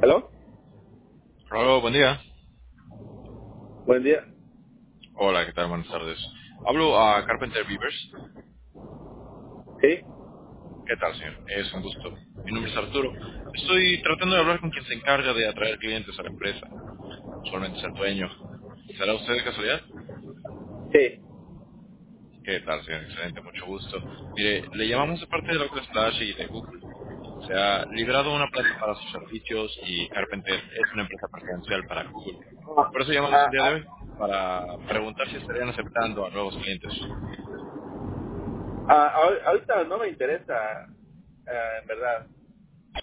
¿Aló? Hola, buen día. Buen día. Hola, ¿qué tal? Buenas tardes. Hablo a Carpenter Beavers. ¿Sí? ¿Qué tal, señor? Es un gusto. Mi nombre es Arturo. Estoy tratando de hablar con quien se encarga de atraer clientes a la empresa. Usualmente es el dueño. ¿Será usted de casualidad? Sí. ¿Qué tal, señor? Excelente, mucho gusto. Mire, le llamamos de parte de la Splash y de Google. Se ha liberado una plaza para sus servicios y Carpenter es una empresa preferencial para Google. Ah, Por eso llamamos ah, el día de ah, hoy, para preguntar si estarían aceptando a nuevos clientes. ahorita no me interesa, en verdad.